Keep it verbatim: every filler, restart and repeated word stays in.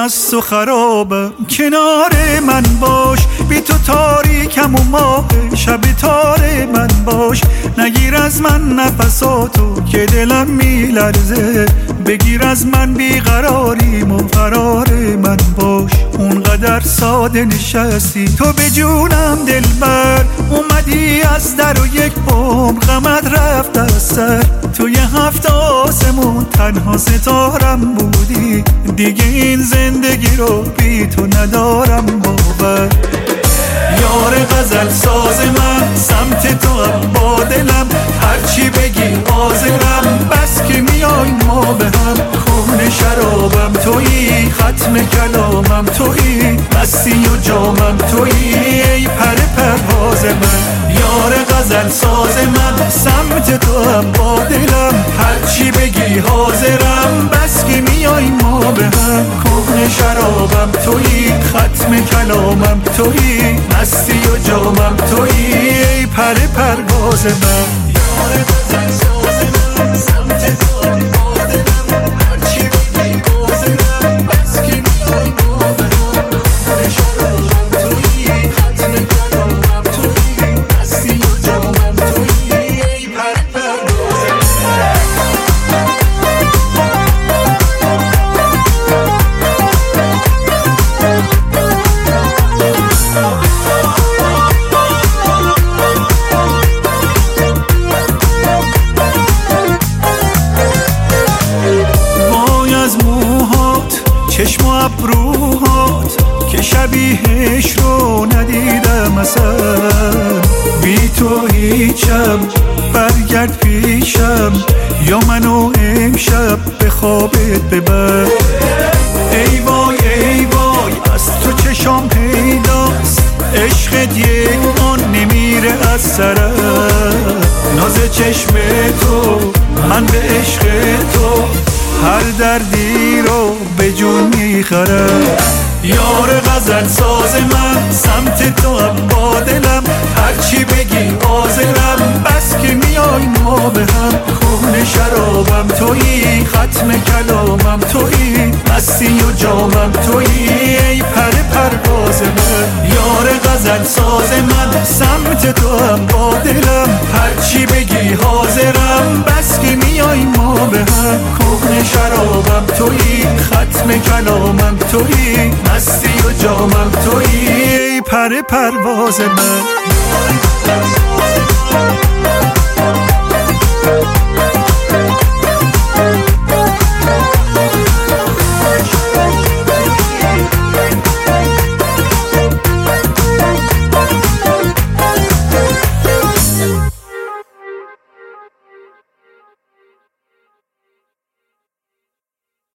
مست و خرابم، کنار من باش، بی تو تاریکم و ماه شب تار من باش. نگیر از من نفساتو که دلم میلرزه، بگیر از من بیقراریم و قرار من باش. اونقدر ساده نشستی تو به جونم دلبر، اومدی از در و یک عمر غمت رفت از سر. توی هفت آسمون تنها ستارم بودی، دیگه این زندگی رو بی تو ندارم باور. یار غزل ساز من سمت تو هم با دلم، هرچی بگی حاضرم، بس که میای ما به هم. خون شرابم تویی، ختم کلامم تویی، مستی و جامم تویی، ای پر پرواز من. یار غزل ساز من سمت تو هم با دلم، هرچی بگی حاضرم، بس که میای ما به هم. خون شرابم تویی، ختم کلامم تویی، مستی و جامم تویی، ای پر پرواز من. یار غزل ساز من سمت تو هم با دلم، هرچی بگی حاضرم، بس که میای ما به هم. خون شرابم تویی، ختم کلامم تویی، مستی و جامم تویی، ای پر پرواز من. چشم و ابروهات که شبیهش رو ندیدم اصلا، بی تو هیچم، برگرد پیشم، یا منو امشب به خوابت ببر. ای وای ای وای از تو چشام پیداست، عشقت یک آن نمیره از سرم. ناز چشم تو من به عشق تو، هر دردی رو به جون میخرم. یار غزل ساز من سمت تو هم با دلم، هرچی بگی حاضرم، بس که میای ما به هم. خون شرابم تویی، ختم کلامم تویی، مستی و جامم تویی، ای پر پرواز من. یار غزل ساز من سمت تو هم با دلم، هرچی بگی حاضرم، بس که میای ما به هم. خون شرابم تویی، ختم کلامم تویی، مستی و جامم تویی، ای پر پرواز من.